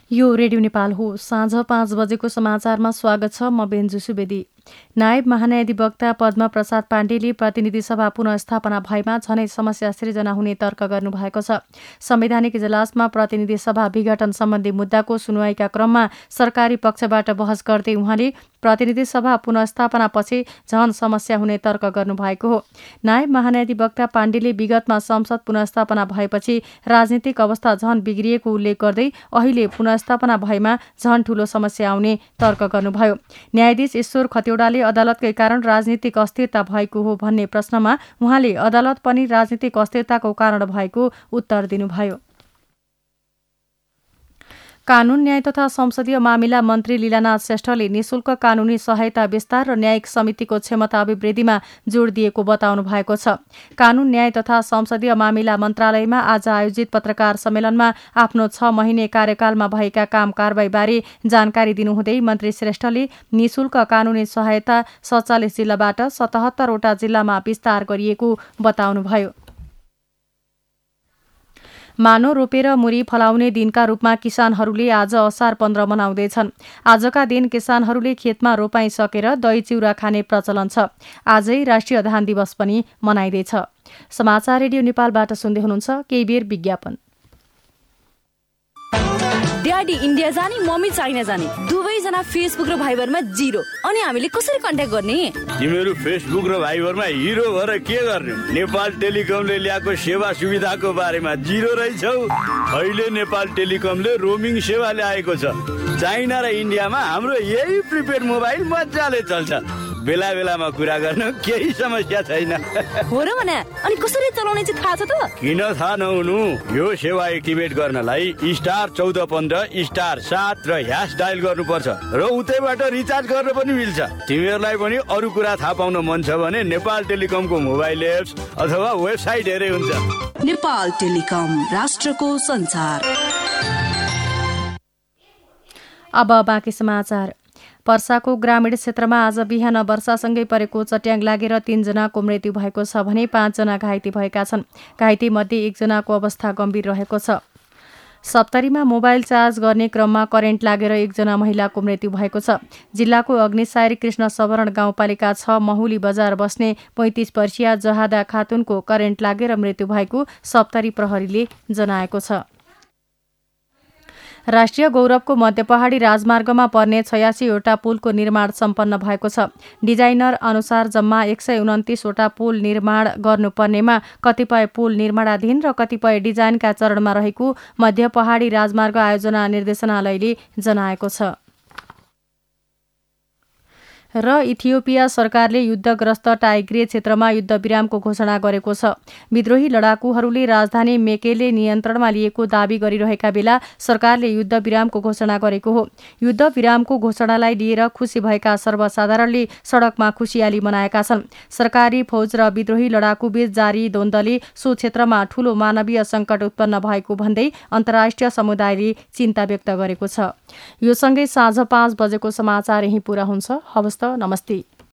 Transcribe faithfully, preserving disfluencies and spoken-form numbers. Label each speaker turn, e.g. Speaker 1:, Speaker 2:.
Speaker 1: यो रेडियो नेपाल हो। साँझ पाँच बजेको समाचारमा स्वागत छ। म बेन्जु सुवेदी। नायब महान्यायाधिवक्ता पद्म प्रसाद पाण्डेले प्रतिनिधि सभा पुनःस्थापना भएमा झनै समस्या सृजना हुने तर्क गर्नुभएको छ। संवैधानिक इजलासमा प्रतिनिधि सभा विघटन सम्बन्धी मुद्दाको सुनवाईका क्रममा सरकारी पक्षबाट बहस गर्दै उहाँले प्रतिनिधि सभा पुनःस्थापनापछि झन समस्या हुने तर्क गर्नुभएको हो। नायब महान्यायाधिवक्ता पाण्डेले विगतमा संसद पुनःस्थापना भएपछि राजनीतिक अवस्था झन बिग्रिएको उल्लेख गर्दै अहिले पुनःस्थापना भएमा झन ठूलो समस्या आउने तर्क गर्नुभयो। न्यायाधीश ईश्वर खतिवड़ाले अदालतकै कारण राजनीतिक अस्थिरता भएको हो भन्ने प्रश्नमा उहाँले अदालत पनि राजनीतिक अस्थिरताको कारण भएको उत्तर दिनुभयो। कानून न्याय तथा संसदीय मामिला मन्त्री लीलानाथ श्रेष्ठले निशुल्क कानूनी सहायता विस्तार र न्यायिक समितिको क्षमता अभिवृद्धिमा जोड दिएको बताउनु भएको छ। कानून न्याय तथा संसदीय मामिला मन्त्रालयमा आज आयोजित पत्रकार सम्मेलनमा आफ्नो छ महिने कार्यकालमा भएका काम कारबाहीबारे जानकारी दिनुहुँदै मन्त्री श्रेष्ठले निशुल्क कानूनी सहायता सत्तालिस जिल्लाबाट सतहत्तरवटा जिल्लामा विस्तार गरिएको बताउनुभयो। मानो रोपेर मुरी फलाउने दिनका रूपमा किसानहरूले आज असार पन्ध्र मनाउँदैछन्। आजका दिन किसानहरूले खेतमा रोपाई सकेर दही चिउरा खाने प्रचलन छ। आजै राष्ट्रिय धान दिवस पनि मनाइँदैछ। समाचार रेडियो नेपालबाट सुन्दै हुनुहुन्छ। केही बेर विज्ञापन।
Speaker 2: ड्याडी इन्डिया जाने, मम्मी चाइना जाने, दुवैजना फेसबुक र भाइबरमा जिरो। अनि हामीले कसरी कन्ट्याक्ट गर्ने?
Speaker 3: तिमीहरू फेसबुक र भाइबरमा हिरो भएर के गर्ने? नेपाल टेलिकमले ल्याएको सेवा सुविधाको बारेमा जिरो रहेछौ। अहिले नेपाल टेलिकमले रोमिङ सेवा ल्याएको छ। चाइना र इन्डियामा हाम्रो यही प्रिपेड मोबाइल मजाले चल्छ। बेला बेलामा कुरा गर्न केही समस्या छैन।
Speaker 2: हो र भने अनि कसरी चलाउने चाहिँ थाहा छ त?
Speaker 3: किन थाहा नहुनु? यो सेवा एक्टिभेट गर्नलाई स्टार चौध पन्ध्र स्टार सात र ह्यास डायल गर्नुपर्छ र उतैबाट रिचार्ज गर्न पनि मिल्छ। तिमीहरूलाई पनि अरू कुरा थाहा पाउन मन छ भने नेपाल टेलिकमको मोबाइल एप्स अथवा वेबसाइट हेरे हुन्छ।
Speaker 2: नेपाल टेलिकम, राष्ट्रको संचार।
Speaker 1: अब बाँकी समाचार। पर्साको ग्रामीण क्षेत्रमा आज बिहान वर्षासँगै परेको चट्याङ लागेर तीनजनाको मृत्यु भएको छ भने पाँचजना घाइते भएका छन्। घाइते मध्ये एकजनाको अवस्था गम्भीर रहेको छ। सप्तरीमा मोबाइल चार्ज गर्ने क्रममा करेन्ट लागेर एकजना महिलाको मृत्यु भएको छ। जिल्लाको अग्निसारी कृष्ण सवरण गाउँपालिका छ महुली बजार बस्ने पैंतिस वर्षीय जहादा खातुनको करेन्ट लागेर मृत्यु भएको सप्तरी प्रहरीले जनाएको छ। राष्ट्रिय गौरवको मध्य पहाडी राजमार्गमा पर्ने छयासीवटा पुलको निर्माण सम्पन्न भएको छ। डिजाइनर अनुसार जम्मा एक सय उन्तिसवटा पुल निर्माण गर्नुपर्नेमा कतिपय पुल निर्माणाधीन र कतिपय डिजाइनका चरणमा रहेको मध्य पहाडी राजमार्ग आयोजना निर्देशनालयले जनाएको छ। र इथियोपिया सरकारले युद्धग्रस्त टाइग्रे क्षेत्रमा युद्धविरामको घोषणा गरेको छ। विद्रोही लडाकुहरूले राजधानी मेकेले नियन्त्रणमा लिएको दावी गरिरहेका बेला सरकारले युद्धविरामको घोषणा गरेको हो। युद्धविरामको घोषणालाई लिएर खुसी भएका सर्वसाधारणले सडकमा खुसियाली मनाएका छन्। सरकारी फौज र विद्रोही लडाकुबीच जारी द्वन्द्वले सो क्षेत्रमा ठूलो मानवीय सङ्कट उत्पन्न भएको भन्दै अन्तर्राष्ट्रिय समुदायले चिन्ता व्यक्त गरेको छ। यो सँगै साँझ पाँच बजेको समाचार यही पूरा हुन्छ। हवस् त, नमस्ते।